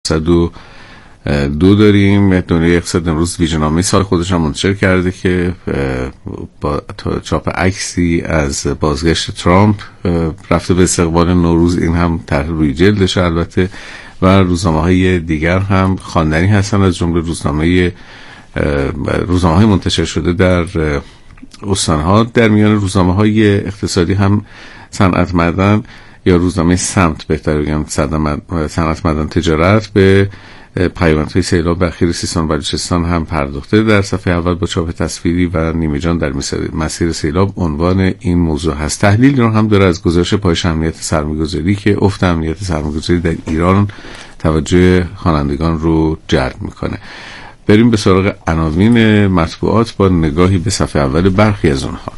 102 داریم. دنیای اقتصاد امروز ویژه‌نامه سال خودش هم منتشر کرده که با چاپ عکسی از بازگشت ترامپ رفته به استقبال نوروز. این هم تحت روی جلدش البته، و روزنامه‌های دیگر هم خواندنی هستن، از جمله روزنامه‌های منتشر شده در استان‌ها. در میان روزنامه‌های اقتصادی هم صنعت معدن یا روزنامه سمت بهتر بگم صنعت معدن تجارت به پیامدهای سیلاب اخیر سیستان و بلوچستان هم پرداخته. در صفحه اول با چاپ تصویری و نیمه جان در مسیر سیلاب عنوان این موضوع هست. تحلیلی رو هم داره از گزارش پایش امنیت سرمایه‌گذاری که افت امنیت سرمایه‌گذاری در ایران توجه خوانندگان رو جلب میکنه. بریم به سراغ عناوین مطبوعات با نگاهی به صفحه اول برخی از اونها.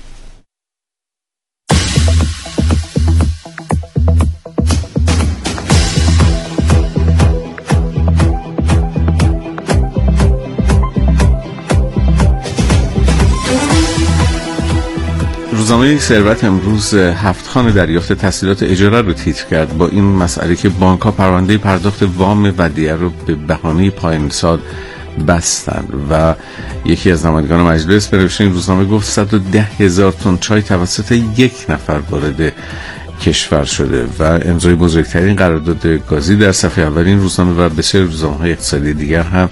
روزنامه ثروت امروز هفت‌خوان دریافت تسهیلات اجاره رو تیتر کرد با این مسئله که بانک‌ها پرونده پرداخت وام ودیعه رو به بهانه پایان سال بستند و یکی از نمایندگان مجلس به نوشته این روزنامه گفت 110,000 تن چای توسط یک نفر وارد کشور شده و امضای بزرگترین قرارداد گازی در صفحه اول این روزنامه و بسیار روزنامه‌های اقتصادی دیگر هم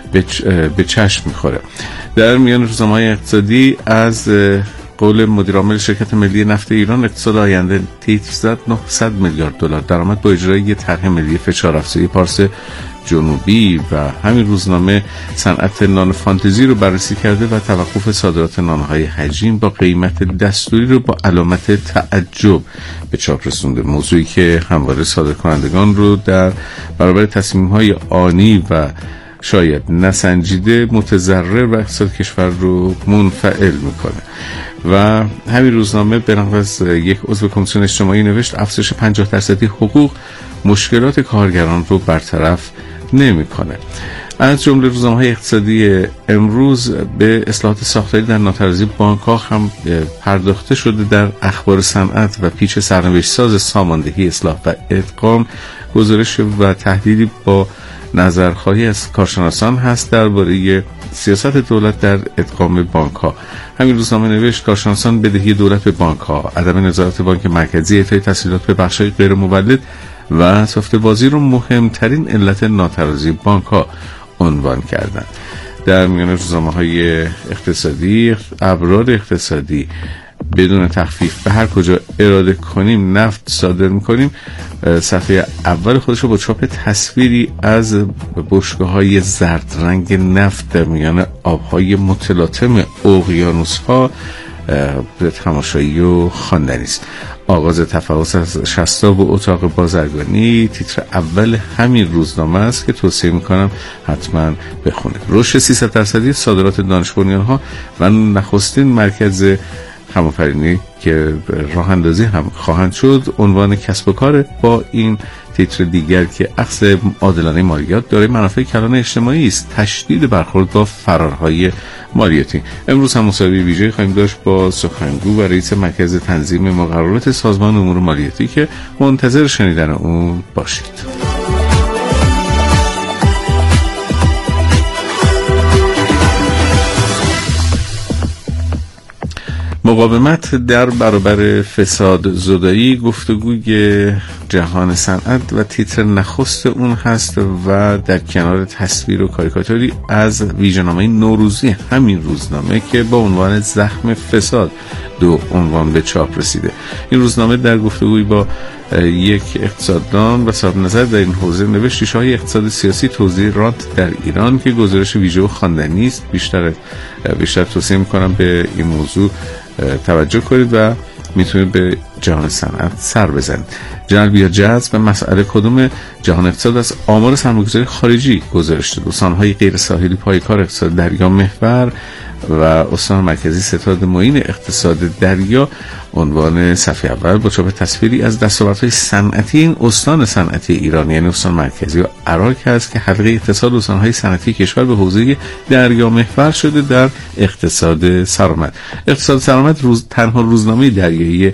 به چشم می‌خوره. در میان روزنامه‌های اقتصادی از قول مدیرعامل شرکت ملی نفت ایران اقتصاد آینده تیتر زد 900 میلیارد دلار درآمد با اجرای یک طرح ملی فشارافزایی پارس جنوبی. و همین روزنامه صنعت نان فانتزی رو بررسی کرده و توقف صادرات نانهای حجیم با قیمت دستوری رو با علامت تعجب به چاپ رسونده، موضوعی که همواره صادرکنندگان رو در برابر تصمیم‌های آنی و شاید نسنجیده متضرر و اقتصاد کشور رو منفعل میکنه. و همین روزنامه به نقل از یک عضو کمیسیون اجتماعی نوشت افزایش 50% حقوق مشکلات کارگران رو برطرف نمیکنه. از جمله روزنامه‌های اقتصادی امروز به اصلاحات ساختاری در ناتوانی بانک‌ها هم پرداخته شده. در اخبار صنعت و پیچ سرنوشت ساز ساماندهی اصلاح و ادغام گزارش و تحلیلی با نظرخواهی از کارشناسان هست درباره سیاست دولت در ادغام بانک‌ها. همین روزنامه نوشت کارشناسان بدهی دولت به بانک‌ها، عدم نظارت بانک مرکزی، اعطای تسهیلات به بخش‌های غیر مولد و سفته بازی رو مهمترین علت ناتوانی بانک‌ها عنوان کردند. در میان روزنامه‌های اقتصادی ابرار اقتصادی بدون تخفیف به هر کجا اراده کنیم نفت صادر میکنیم صفحه اول خودش رو با چاپ تصویری از بشکه‌های زرد رنگ نفت در میان آبهای متلاطم اقیانوس‌ها به تماشایی و خواندنی است. آغاز تفحص از شستاب و اتاق بازرگانی تیتر اول همین روزنامه است که توصیه میکنم حتما بخونید. رشد 300% صادرات دانش بنیان‌ها و نخستین مرکز هم‌آفرینی که راه اندازی هم خواهند شد عنوان کسب و کار، با این تیتر دیگر که اخذ عادلانه مالیات دارای منافع کلان اجتماعی است، تشدید برخورد با فرارهای مالیاتی. امروز هم مصاحبه ویژه خواهیم داشت با سخنگو و رئیس مرکز تنظیم مقررات سازمان امور مالیاتی که منتظر شنیدن اون باشید. مقاومت در برابر فساد زدایی، گفتگوی جهان صنعت و تیتر نخست اون هست و در کنار تصویر و کاریکاتوری از ویژه‌نامه نوروزی همین روزنامه که با عنوان زخم فساد 2 عنوان به چاپ رسیده. این روزنامه در گفتگوی با یک اقتصاددان و صاحب نظر در این حوزه نوشت ریشه‌های اقتصاد سیاسی توزیع رانت در ایران که گزارش ویژه و خواندنی است. بیشتر توصیه می‌کنم به این موضوع توجه کنید و میتونید به جهان صنعت سر بزنید. جلب یا جذب مسئله کدوم جهان اقتصاد از آمار سرمایه‌گذاری خارجی گزارش داد. استان‌های غیر ساحلی پایکار اقتصاد دریا محور و استان مرکزی ستاد معین اقتصاد دریا عنوان صفحه اول با چاپ تصویری از دستاوردهای صنعتی این استان صنعتی ایران یعنی استان مرکزی و عراق است که حلقه اتصال استان‌های صنعتی کشور به حوزه دریا محور شده در اقتصاد سرآمد. اقتصاد سرآمد تنها روزنامه دریایی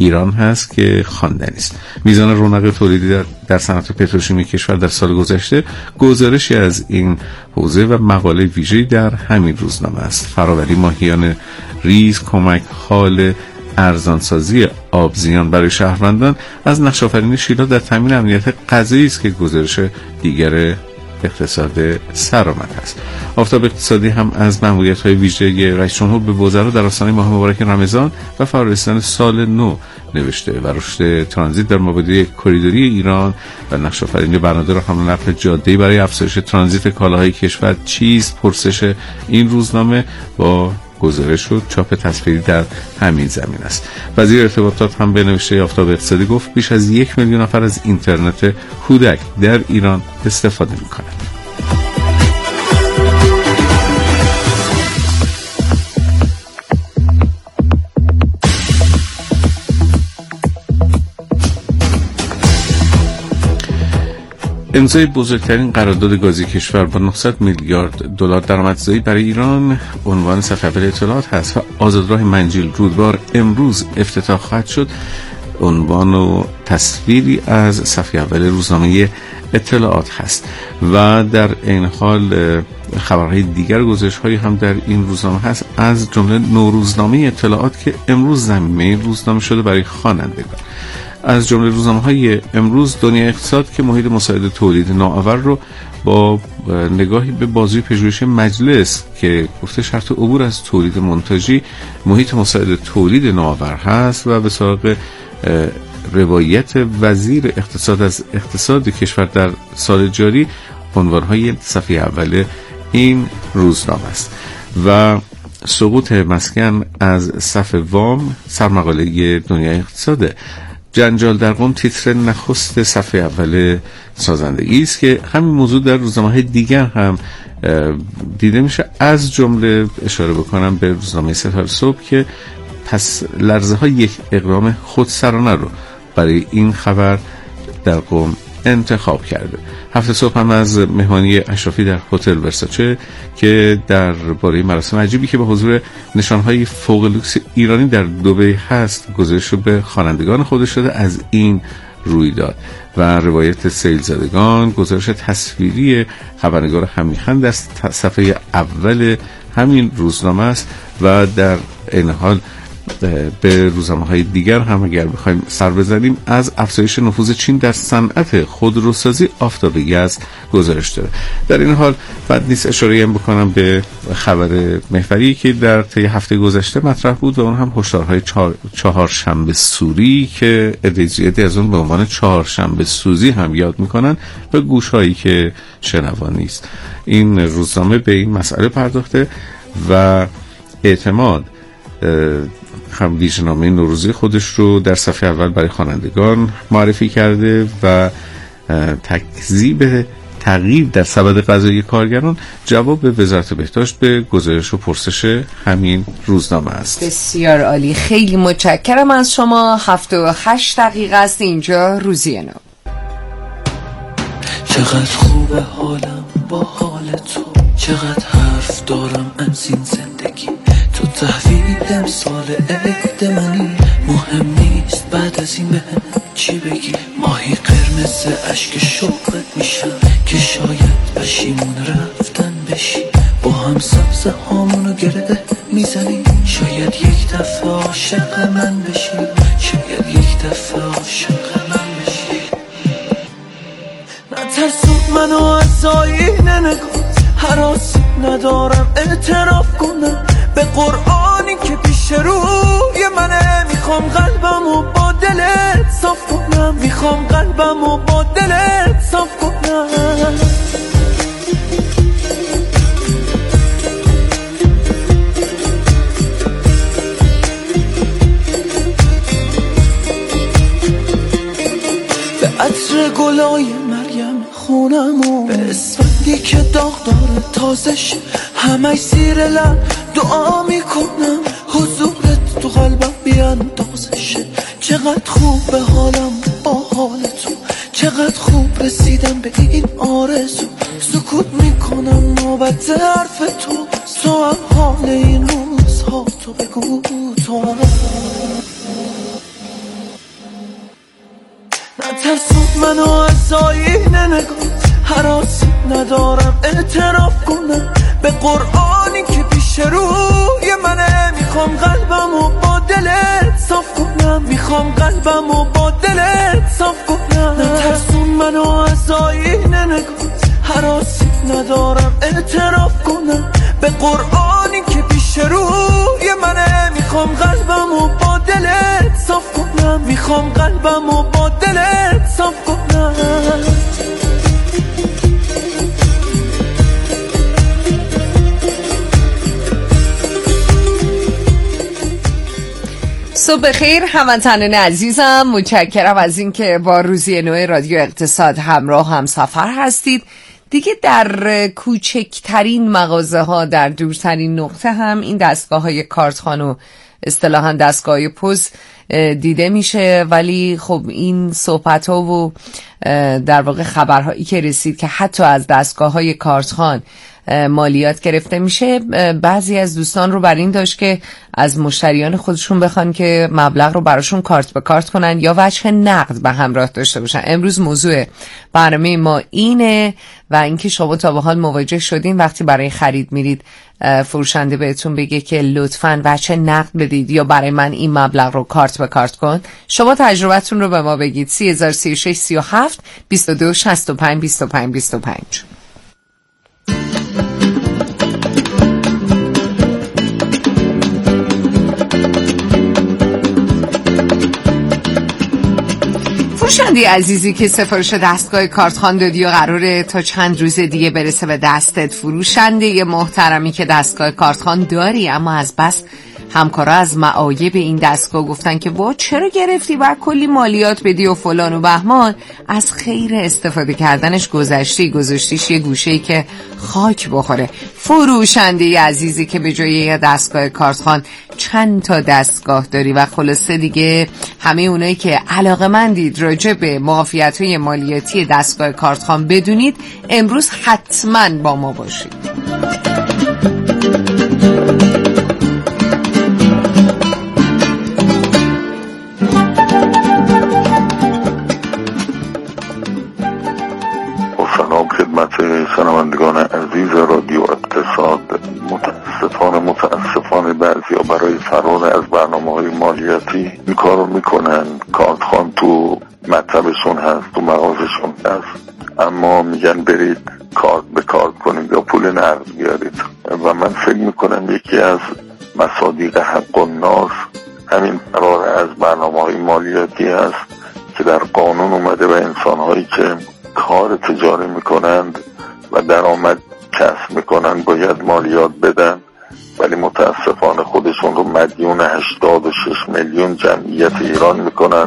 ایران هست که خواندنی است. میزان رونق تولیدی در صنعت پتروشیمی کشور در سال گذشته گزارشی از این حوزه و مقاله ویژه‌ای در همین روزنامه است. فراوری ماهیان ریز، کمک حال ارزانسازی آبزیان برای شهروندان از نقش‌آفرینی شیلا در تامین امنیت غذایی است که گزارش دیگر اقتصاد سرآمد است. آفتاب اقتصادی هم از مأموریت‌های ویژه رئیس جمهور به وزرا در آستانه ماه مبارک رمضان و فرارسیدن سال نو نوشته و رشد ترانزیت در مبادله کریدوری ایران و نقش‌آفرینی بنادر حمل و نقل جاده‌ای برای افزایش ترانزیت کالاهای کشور چیست پرسش این روزنامه با گزارش و چاپ تصویری در همین زمین است. وزیر ارتباطات هم به نوشته آفتاب اقتصادی گفت بیش از 1 میلیون نفر از اینترنت کودک در ایران استفاده می‌کنند. امضای بزرگترین قرارداد گازی کشور با 900 میلیارد دلار درآمدزایی برای ایران عنوان صفحه اول اطلاعات هست و آزادراه منجیل رودبار امروز افتتاح خواهد شد عنوان و تصویری از صفحه اول روزنامه اطلاعات هست و در این حال خبرهای دیگر گزارش‌هایی هم در این روزنامه هست از جمله نوروزنامه اطلاعات که امروز ضمیمه روزنامه شده برای خوانندگان. از جمله روزنامه‌های امروز دنیای اقتصاد که محیط مساعد تولید نوآور رو با نگاهی به بازوی پژوهشی مجلس که گفته شرط عبور از تولید مونتاژی محیط مساعد تولید نوآور هست و به سراغ روایت وزیر اقتصاد از اقتصاد کشور در سال جاری عنوان‌های صفحه اول این روزنامه است و سقوط مسکن از صف وام سرمقاله دنیای اقتصاده. جنجال در قم تیتر نخست صفحه اول سازندگی است که همین موضوع در روزنامه‌های دیگر هم دیده میشه. از جمله اشاره بکنم به روزنامه ستاره صبح که پس لرزه ها یک اقدام خودسرانه رو برای این خبر در قم انتخاب کرده. هفته صبح هم از مهمانی اشرافی در هتل ورساچه که در باره مراسم عجیبی که به حضور نشانهای فوق لوکس ایرانی در دبی هست گزارش رو به خوانندگان خودش داده از این رویداد و روایت سیلزادگان. گزارش تصویری خبرنگار همیخند در صفحه اول همین روزنامه است و در این حال به روزنامه‌های دیگر هم اگر بخوایم سر بزنیم از افزایش نفوذ چین در صنعت خودروسازی آفتاب یزد گزارش داره. در این حال بد نیست اشاره هم بکنم به خبر محوری که در طی هفته گذشته مطرح بود و اون هم هشدارهای چهارشنبه سوری که عده‌ای از اون به عنوان چهارشنبه سوزی هم یاد میکنن به گوشهایی که شنوا نیست. این روزنامه به این مسئله پرداخته و اعتماد هم ویژه‌نامه نوروزی خودش رو در صفحه اول برای خوانندگان معرفی کرده و تکذیب تغییر در سبد غذایی کارگران جواب وزارت بهداشت به گزارش و پرسش همین روزنامه است. بسیار عالی، خیلی متشکرم از شما. 7:08 است اینجا روزی نو. چقدر خوبه حالم با حال تو، چقدر حرف دارم از این زندگی، تو تحویل امسال عید منی، مهم نیست بعد از این به چی بگی، ماهی قرمز اشک شوقت میشم که شاید پشیمون رفتن بشی، با هم سبزه هامونو گره میزنی، شاید یک دفعه عاشق من بشی، شاید یک دفعه عاشق من بشی. نترسون منو از آینه نگاه، حراسی ندارم اعتراف کنم به قرآنی که پیش روی منه، میخوام قلبمو با دلت صاف کنم، میخوام قلبمو با دلت صاف کنم. به عطر گلای مریم خونمو، به اسفندی که داغ داره تازش، همش زیر لب دعا میکنم حضورت تو قلبم بیاندازشه. چقدر خوب به حالم با حال تو، چقدر خوب رسیدم به این آرزو، سکوت میکنم نوبت حرف تو هم حال این روزها تو بگو تو هم. ندارم اعتراف کنم به قرآنی که پیش روی منه. میخوام قلبمو با دلت صاف کنم، میخوام قلبمو با دلت صاف کنم. نترسون منو از آینه نگاه، حراسی ندارم اعتراف کنم به قرآنی که پیش روی منه. میخوام قلبمو با دلت صاف کنم، میخوام قلبمو با دلت صاف کنم. صبح خیر هموطنان عزیزم، متشکرم از اینکه با روزی نو رادیو اقتصاد همراه هم سفر هستید. دیگه در کوچکترین مغازه ها در دورترین نقطه هم این دستگاه های کارتخوان و اصطلاحاً دستگاه های پوز دیده میشه، ولی خب این صحبت ها و در واقع خبرهایی که رسید که حتی از دستگاه های کارتخوان مالیات گرفته میشه، بعضی از دوستان رو بر این داشت که از مشتریان خودشون بخوان که مبلغ رو براشون کارت به کارت کنن یا وجه نقد به همراه داشته باشن. امروز موضوع برنامه ما اینه و اینکه شما تا به حال مواجه شدین وقتی برای خرید میرید فروشنده بهتون بگه که لطفاً وجه نقد بدید یا برای من این مبلغ رو کارت به کارت کن. شما تجربتون رو به ما بگید. 3036 37 22 65 25 25. فروشنده عزیزی که سفارش دستگاه کارتخوان دادی و قراره تا چند روز دیگه برسه به دستت، فروشنده محترمی که دستگاه کارتخوان داری اما از بس همکارا از معایب این دستگاه گفتن که با چرا گرفتی و کلی مالیات بدی و فلان و بهمان، از خیر استفاده کردنش گذاشتیش یه گوشه‌ای که خاک بخوره. فروشنده عزیزی که به جای یه دستگاه کارتخوان چند تا دستگاه داری و خلاصه دیگه همه اونایی که علاقه‌مندید راجع به معافیت‌های مالیاتی دستگاه کارتخوان بدونید، امروز حتما با ما باشید. شنوندگان عزیز رادیو اقتصاد، متاسفانه بعضیا برای فرار از برنامه‌های مالیاتی این کارو میکنن. کارتخوان تو مطبشون هست، تو مغازشون هست، اما میگن برید کارت به کارت کنید یا پول نقد بیارید. و من فکر میکنم یکی از مصادیق حق الناس همین فرار از برنامه‌های مالیاتی هست که در قانون اومده و انسان‌هایی که کار تجاری میکنند و درآمد کسب میکنن باید مالیات بدن، ولی متاسفانه خودشون رو مدیون 86 میلیون جمعیت ایران میکنن.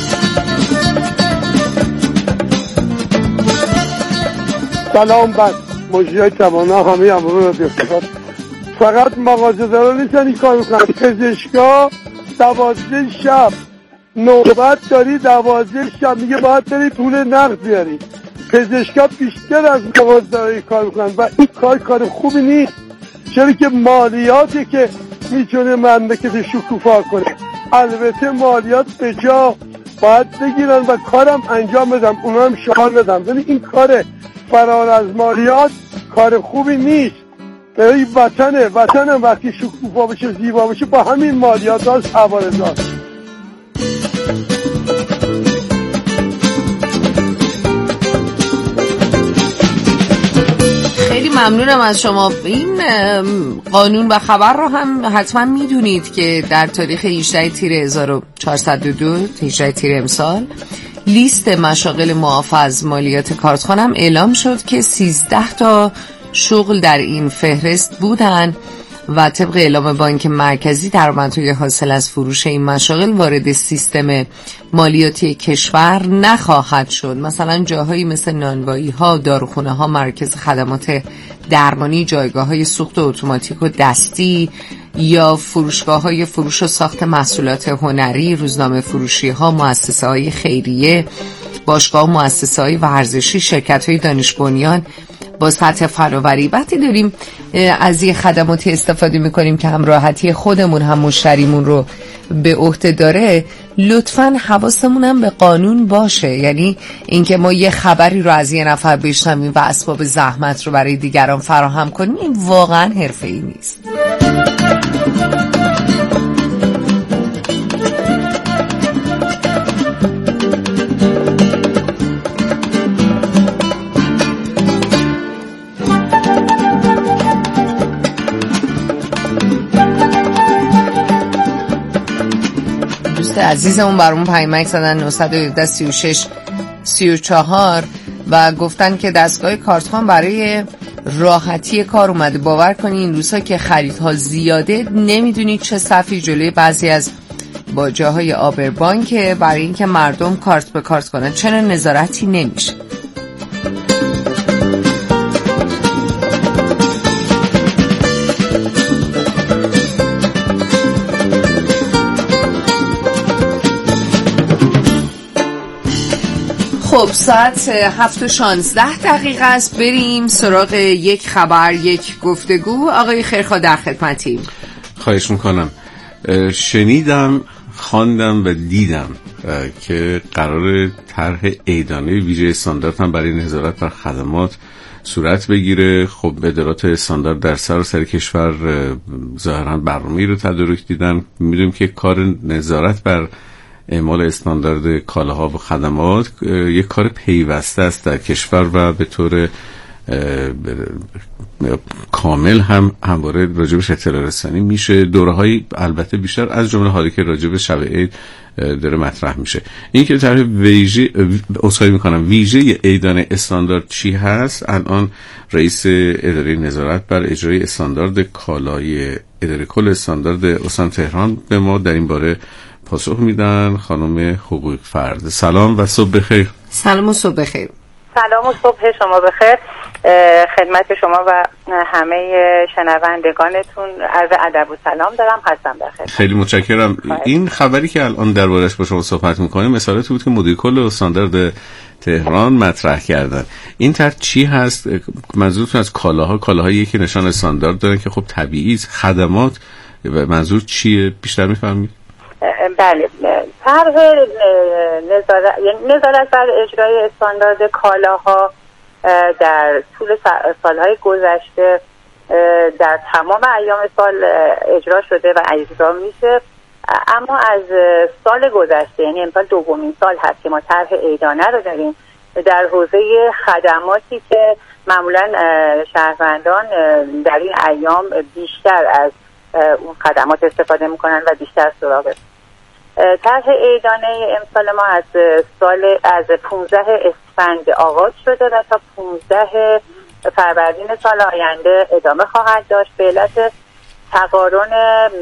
سلام بر مجریای توانا همه امور رو بیفتاد. فقط مغازه دارا نیستن این کار میکنن. پزشکا 12 شب نوبت داری، 12 شب میگه باید بری پول نقد بیاری. پزشکا بیشتر از مغازه‌دارایی کار میکنن و این کار خوبی نیست، چرا که مالیاتی که میتونه مملکت شکوفا کنه. البته مالیات به جا باید بگیرن و کارم انجام بدم، اونا هم شعار بدم، ولی این کار فرار از مالیات کار خوبی نیست. برای وطنم وقتی شکوفا بشه، زیبا بشه، با همین مالیات ها سوارزار. خیلی ممنونم از شما. این قانون و خبر رو هم حتما میدونید که در تاریخ 18 تیر 1402 18 تیر امسال لیست مشاغل معاف از مالیات کارتخوان هم اعلام شد که 13 تا شغل در این فهرست بودن و طبق اعلام بانک مرکزی درآمدهای حاصل از فروش این مشاغل وارد سیستم مالیاتی کشور نخواهد شد. مثلا جاهایی مثل نانوایی ها، داروخونه ها، مرکز خدمات درمانی، جایگاه های سوخت اتوماتیک و دستی یا فروشگاه های فروش و ساخت محصولات هنری، روزنامه فروشی ها، مؤسسه های خیریه، باشگاه و مؤسسه های ورزشی، شرکت های دانش بنیان با سطح فناوری. وقتی داریم از یه خدماتی استفاده میکنیم که هم راحتی خودمون هم مشتریمون رو به عهده داره، لطفاً حواسمون هم به قانون باشه. یعنی اینکه ما یه خبری رو از یه نفر بشنویم و اسباب زحمت رو برای دیگران فراهم کنیم، این واقعاً حرفه‌ای نیست. عزیزمون برامون پیامک زدن 917 36 34 و گفتن که دستگاه کارتخوان برای راحتی کار اومده. باور کنی این روزها که خریدها زیاده، نمیدونید چه صفی جلوی بعضی از باجه‌های آبربانک برای اینکه مردم کارت به کارت کنن. چرا نظارتی نمیشه؟ خب ساعت 7:16 است. بریم سراغ یک خبر، یک گفتگو. آقای خیرخواه در خدمتیم. خواهش میکنم. شنیدم، خواندم و دیدم که قرار طرح عیدانه ویژه استاندارد هم برای نظارت بر خدمات صورت بگیره. خب ادارات استاندارد در سراسر کشور ظاهرا برنامه‌ای رو تدارک دیدن. میدونیم که کار نظارت بر اعمال استاندارد کالاها و خدمات یک کار پیوسته است در کشور و به طور کامل هم همواره راجبش اطلاع رسانی میشه. دوره‌های البته بیشتر از جمله حالی که راجب شب عید داره مطرح میشه. این که طرح ویژه عیدانه استاندارد چی هست، الان رئیس اداره نظارت بر اجرای استاندارد کالای اداره کل استاندارد استان تهران به ما در این باره پاسخ میدن. خانم حقوق فرد، سلام و صبح بخیر. سلام و صبح بخیر. سلام و صبح شما بخیر خدمت شما و همه شنوندگانتون. عرض ادب و سلام دارم. هستم بخیر. خیلی متشکرم. این خبری که الان دربارش با شما صحبت میکنیم مثالاتی بود که مدیر کل استاندارد تهران مطرح کردن. این طرح چی هست؟ منظورتون از کالاهایی که نشان استاندارد دارن که خب طبیعی خدمات، منظور چیه؟ بیشتر میفهمید؟ بله، طرح نظارت بر اجرای استاندارد کالاها در طول سالهای گذشته در تمام ایام سال اجرا شده و اجرا میشه. اما از سال گذشته، یعنی امسال دومین سال هست که ما طرح عیدانه رو داریم در حوزه خدماتی که معمولا شهروندان در این ایام بیشتر از اون خدمات استفاده میکنن و بیشتر سراغ. طرح عیدانه امسال ما از 15 اسفند آغاز شده و تا 15 فروردین سال آینده ادامه خواهد داشت. به علت تقارن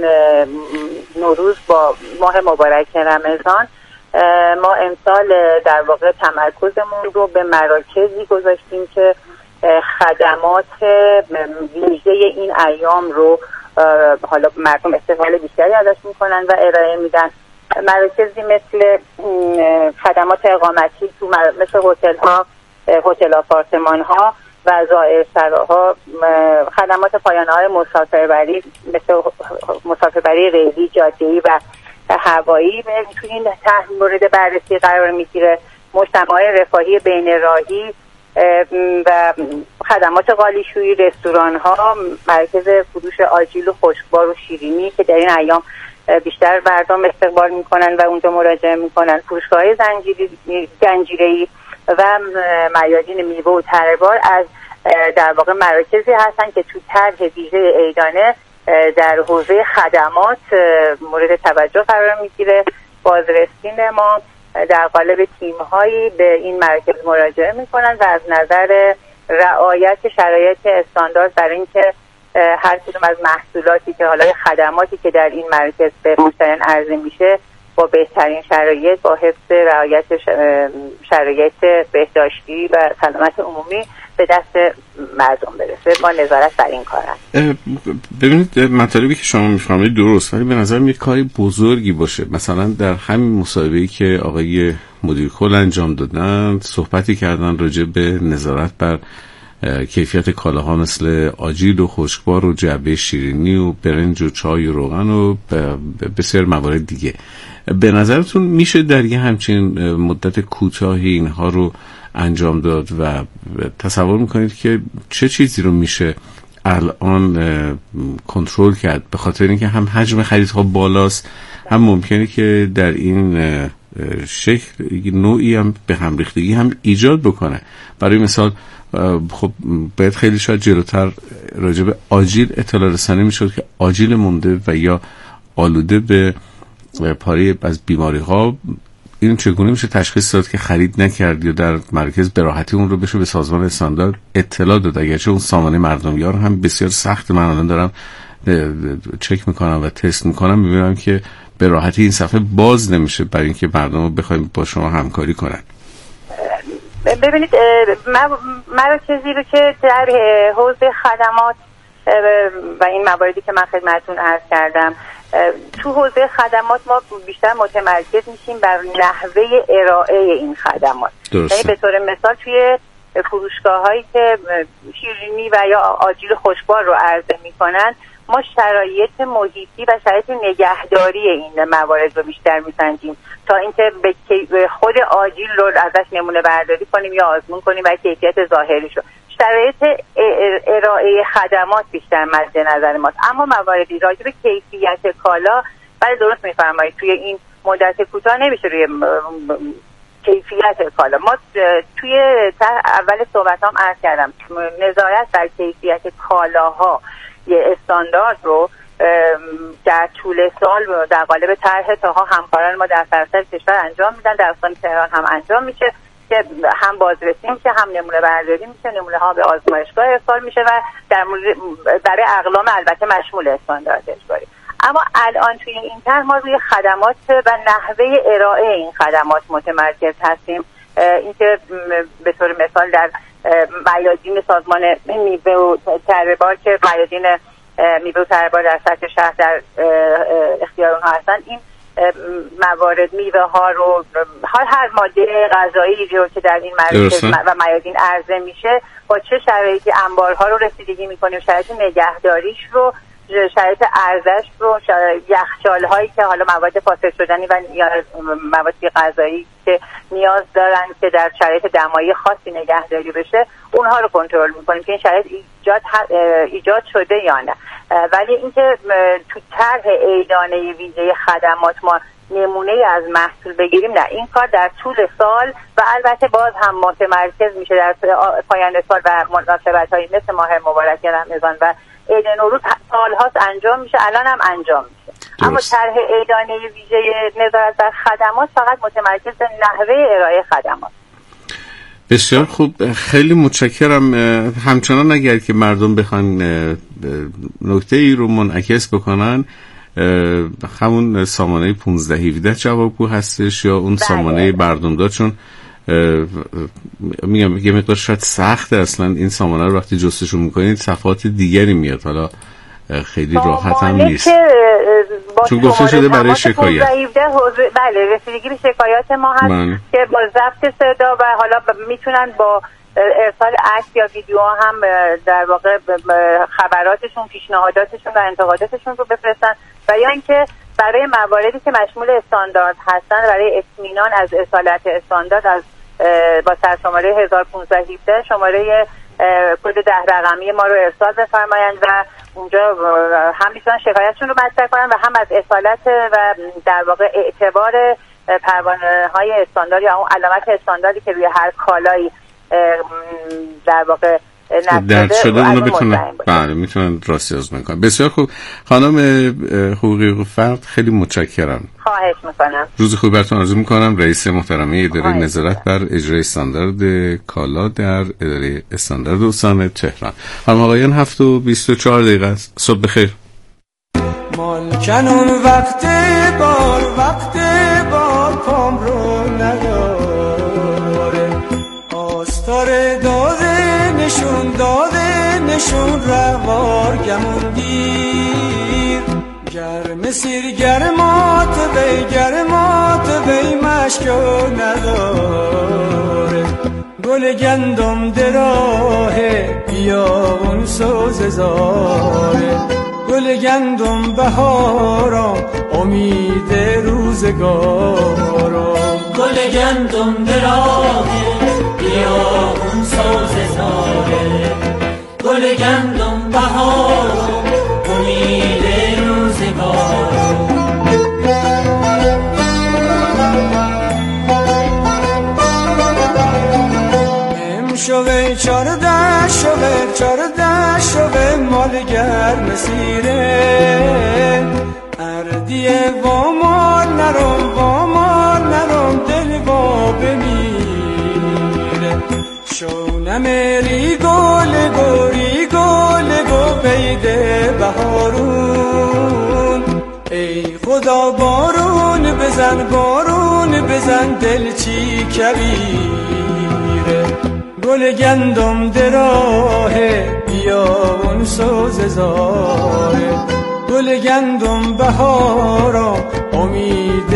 نوروز با ماه مبارک رمضان ما امسال در واقع تمرکزمون رو به مراکزی گذاشتیم که خدمات ویژه این ایام رو حالا مردم استفاده بیشتری ازش میکنن و ارائه میدن. مراکزی مثل خدمات اقامتی مثل هتل آپارتمان ها و زائرسراها، خدمات پایانه های مسافربری مثل مسافربری ریلی، جاده‌ای و هوایی تو این مورد بررسی قرار میگیره. مجتمعات رفاهی بین راهی و خدمات قالیشویی، رستوران ها، مرکز فروش آجیل و خشکبار و شیرینی که در این ایام بیشتر مردم استقبال میکنن و اونجا مراجعه میکنن، فروشگاه‌های زنجیره‌ای و میادین میوه و تربار از در واقع مراکزی هستن که تو طرح ویژه عیدانه در حوزه خدمات مورد توجه قرار میگیره. بازرسین ما در قالب تیم‌هایی به این مراکز مراجعه میکنن و از نظر رعایت شرایط استاندارد برای اینکه هر کدوم از محصولاتی که حالا خدماتی که در این مراکز به مشتریان عرضه میشه با بهترین شرایط، با حفظ رعایت شرایط بهداشتی و سلامت عمومی به دست مردم برسه. با نظارت بر این کار هست. ببینید مطالبی که شما میفرمایید درست، ولی به نظر میاد کاری بزرگی باشه. مثلا در همین مصاحبه‌ای که آقای مدیر کل انجام دادن صحبتی کردن راجع به نظارت بر کیفیت کالاها مثل آجیل و خشکبار و جعبه شیرینی و برنج و چای و روغن و بسیار موارد دیگه. به نظرتون میشه در یه همچین مدت کوتاهی اینها رو انجام داد و تصور میکنید که چه چیزی رو میشه الان کنترل کرد؟ به خاطر اینکه هم حجم خریدها بالاست، هم ممکنه که در این شکل نوعی هم به هم ریختگی هم ایجاد بکنه. برای مثال خب باید خیلی شاید جلوتر راجع به آجیل اطلاع رسانی میشد که آجیل مونده و یا آلوده به پاره از بیماری ها، این چگونه میشه تشخیص داد که خرید نکرد یا در مرکز به راحتی اون رو بشه به سازمان استاندارد اطلاع داد، اگرچه اون سامانه مردمیار هم بسیار سخت. من الان دارم چک میکنم و تست میکنم، میبینم که به راحتی این صفحه باز نمیشه برای اینکه مردم رو بخوایم با شما همکاری کنن. ببینید، مراکزی رو که در حوزه خدمات و این مواردی که من خدمتتون عرض کردم، تو حوزه خدمات ما بیشتر متمرکز میشیم بر نحوه ارائه این خدمات. یعنی به طور مثال توی فروشگاه هایی که شیرینی و یا آجیل خشکبار رو عرضه میکنن، ما شرایط محیطی و شرایط نگهداری این موارد رو بیشتر میسنجیم تا اینکه به خود آجیل رو ازش نمونه برداری کنیم یا آزمون کنیم و کیفیت ظاهریش رو. شرایط ارائه خدمات بیشتر مد نظر ماست. اما مواردی راجع به کیفیت کالا، بله درست میفرمایید، توی این مدت کوتاه نمیشه روی کیفیت کالا. ما توی اول صحبتام عرض کردم نظارت بر کیفیت کالاها یه استاندارد رو در طول سال در قالب طرح تاها همکاران ما در سراسر کشور انجام میدن. در استان تهران هم انجام میشه که هم بازرسی میشه، هم نمونه برداری میشه، نمونه ها به آزمایشگاه ارسال میشه و برای اقلام البته مشمول استاندارد اجباری. اما الان توی این طرح ما روی خدمات و نحوه ارائه این خدمات متمرکز هستیم. اینکه به طور مثال در میادین سازمان میوه و تربار که میادین میوه و تربار در سطح شهر در اختیار اونها هستن، این موارد میوه ها رو، هر ماده غذایی رو که در این مراکز و میادین عرضه میشه، با چه شرایطی انبارها رو رسیدگی میکنیم، شرایط نگهداریش رو، شرایط ارزش رو، یخچال هایی که حالا مواد فاسد شدنی و مواد غذایی که نیاز دارن که در شرایط دمایی خاصی نگهداری بشه، اونها رو کنترل میکنیم که این شرایط ایجاد شده یا نه. ولی اینکه تو طرح اعلانه ویژه خدمات ما نمونه از محصول بگیریم، نه، این کار در طول سال و البته باز هم متمرکز میشه در پایان سال و مناسبت‌هایی مثل ماه مبارک رمضان و عید نوروز سال‌هاست انجام میشه، الان هم انجام میشه. اما طرح اعلانه ویژه نظارت بر خدمات فقط متمرکز به نحوه ارائه خدمات. بسیار خوب، خیلی متشکرم. همچنان اگر که مردم بخوان نکته ای رو منعکس بکنن، همون سامانه 1517 جوابگو هستش یا اون سامانه بردمداد، چون میگم یه مقدار شاید سخته اصلا این سامانه رو وقتی جستجو میکنید صفحات دیگری میاد، حالا خیلی راحت هم نیست چون گفته شده برای شکایت. بله، رسیدگی به شکایات ما هست که با ضبط صدا و حالا میتونن با ارسال عکس یا ویدیو هم در واقع خبراتشون، پیشنهاداتشون و انتقاداتشون رو بفرستن و یا اینکه برای مواردی که مشمول استاندارد هستن برای اطمینان از اصالت استاندارد از با سرشماره 1517 شماره کد 10 رقمی ما رو ارسال بفرمایند و اونجا هم میتونن شکایتشون رو مطرح کنن و هم از اصالت و در واقع اعتبار پروانه های استاندارد یا اون علامت استانداردی که روی هر کالایی در واقع درد شده اونو بتونن میتونن راستی آزمون کنن. بسیار خوب خانم حقوقی فرد، خیلی متشکرم. خواهش میکنم. روز خوبی براتون آرزو میکنم. رئیس محترمه اداره نظارت بر اجرای استاندارد کالا در اداره استاندارد استان تهران. خانم آقایان 7:24 است. صبح بخیر. مالکنون وقت بار پام رو نداره، آستار داده نشون روار گمون گیر، گرم سیر گرمات بی مشکو نداره، گل گندم دراهه بیابون سوز زاره گل گندم بهارم امید روزگارم گل گندم دراهه بیابون سوز زاره گل گندم بهارم امید روزگارم شوه چارده شوه مال گرم سیره اردیه و مال نرم دل با بمیره شونه مری گل گو بیده بهارون ای خدا بارون بزن دل چی کبیره گل گندم دراهه بیابون سوز زاره گل گندم بهارم امید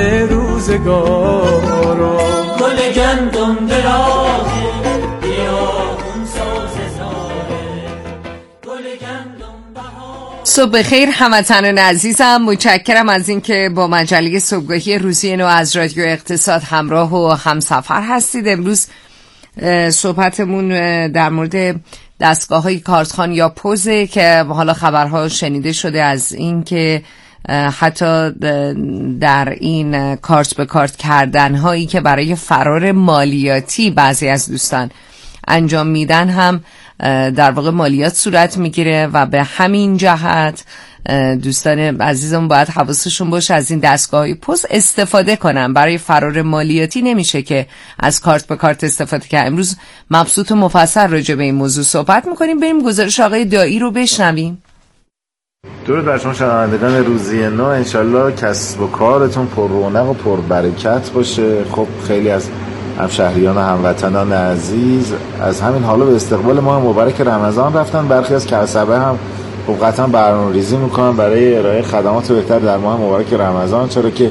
روزگارم گل گندم دراهه بیابون سوز زاره گل گندم بهارم. صبح خیر هموطنان عزیزم، متشکرم از اینکه با مجله صبحگاهی روزی نو از رادیو اقتصاد همراه و همسفر هستید. امروز صحبتمون در مورد دستگاه‌های کارتخوان یا پوزه که حالا خبرها شنیده شده از این که حتی در این کارت به کارت کردن هایی که برای فرار مالیاتی بعضی از دوستان انجام میدن هم در واقع مالیات صورت میگیره و به همین جهت دوستان عزیزم باید حواسشون باشه از این دستگاه‌های پوز استفاده کنن. برای فرار مالیاتی نمیشه که از کارت به کارت استفاده کنن. امروز مبسوط و مفصل راجع به این موضوع صحبت میکنیم. بریم گزارش آقای دایی رو بشنویم. درود بر شما شنوندگان روزی نو، انشالله کسب و کارتون پر رونق و پر برکت باشه. خب خیلی از همشهریان و هموطنان عزیز از همین حالا به استقبال ماه مبارک رمضان رفتن. برخی از کسبه هم خب قطعا برنامه‌ریزی میکنن برای ارائه خدمات بهتر در ماه مبارک رمضان، چرا که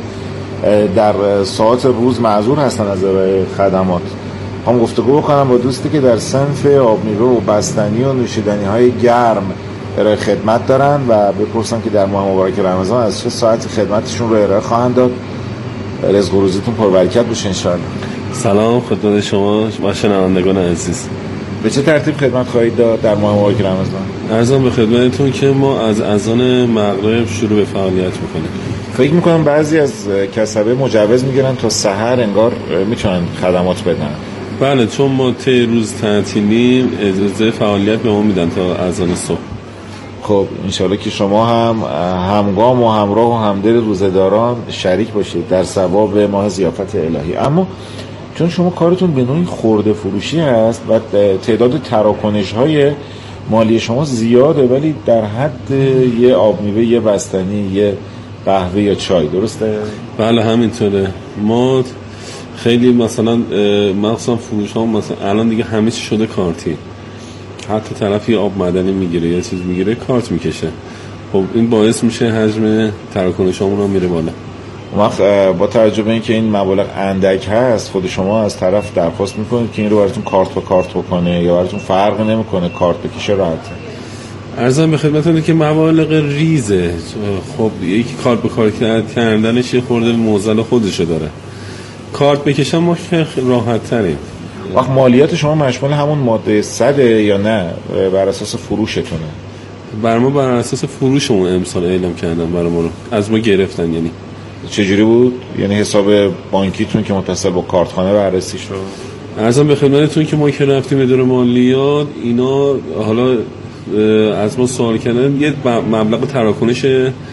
در ساعات روز معذور هستن از ارائه خدمات. هم گفتگو بکنم با دوستی که در صنف آب میوه و بستنی و نوشیدنی های گرم ارائه خدمت دارن و بپرسم که در ماه مبارک رمضان از چه ساعت خدمتشون رو ارائه خواهند داد. رزق و روزیتون پربرکت باشه انشاءالله. سلام خدمت شما و شنوندگان عزیز. به چه ترتیب خدمت خواهید داد در ماه مبارک رمضان؟ عرضم به خدمتتون که ما از اذان مغرب شروع به فعالیت میکنیم. فکر میکنم بعضی از کسبه مجوز میگیرن تا سحر انگار میتونن خدمات بدن. بله، چون ما طی روز تعطیلیم اجازه فعالیت به ما میدن تا اذان صبح. خب انشالله که شما هم همگام و همراه و همدل روزه‌داران شریک باشید در ثواب ماه ضیافت الهی. اما چون شما کارتون به نوعی خرده فروشی هست و تعداد تراکنش‌های مالی شما زیاده، ولی در حد یه آب میوه، یه بستنی، یه قهوه یا چای، درسته؟ بله همینطوره. ما خیلی مثلا مخصوصا فروش ها مثلا الان دیگه همه چی شده کارتی. حتی طرفی آب معدنی میگیره یا چیز میگیره کارت میکشه. خب این باعث میشه حجم تراکنشامون هم میره بالا. وقت با توجه به اینکه این مبالغ اندک هست، خود شما از طرف درخواست میکنید که این رو براتون کارت به کارت بکنه یا براتون فرق نمیکنه کارت بکشه راحته؟ عرضم به خدمتتون که مبالغ ریزه. خب یکی کارت به کارت کردنش یه خورده موزل خودشو داره. کارت بکشن ما راحت تریم. وقت مالیات شما مشمول همون ماده 100 یا نه بر اساس فروشتونه؟ بر ما بر اساس فروشمون امسال اعلام کردن، برای ما رو از ما گرفتن. یعنی چجوری بود؟ یعنی حساب بانکیتون که متصل با کارتخانه بررسی شد؟ عرضم به خدمتتون که ما که رفتیم اداره مالیات اینا حالا از ما سوال کردن، یه مبلغ تراکنش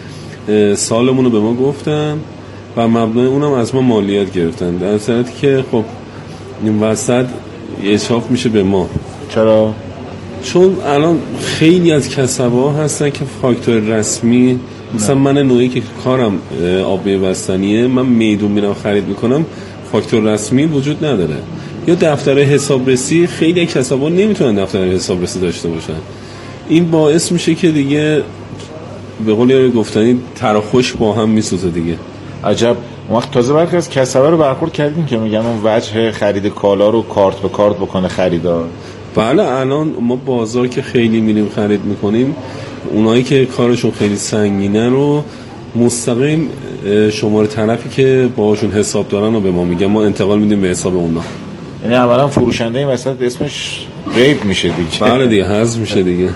سالمون رو به ما گفتن و مبلغ اونم از ما مالیات گرفتن، در صورتی که خب این وسط اضافه میشه به ما. چرا؟ چون الان خیلی از کسب‌ها هستن که فاکتور رسمی، مثلا من نوعی که کارم آب میوه بستنیه، من میدون میرم خرید میکنم، فاکتور رسمی وجود نداره. یا دفتر حسابرسی، خیلی کسب‌ها نمیتونن دفتر حسابرسی داشته باشن. این باعث میشه که دیگه به قول گفتنی تراخوش با هم میسوزه دیگه. عجب. وقت تازه برخی از کسبه رو برخورد کردیم که میگن اون وجه خرید کالا رو کارت به کارت بکنه خریدار. بله الان ما بازار که خیلی میریم خرید میکنیم، اونایی که کارشون خیلی سنگینه رو مستقیم شماره طرفی که باهاشون حساب دارن رو به ما میگن، ما انتقال میدیم به حساب اونا. یعنی اولا فروشنده این وسط اسمش غیب میشه دیگه. بله دیگه، حذف میشه دیگه.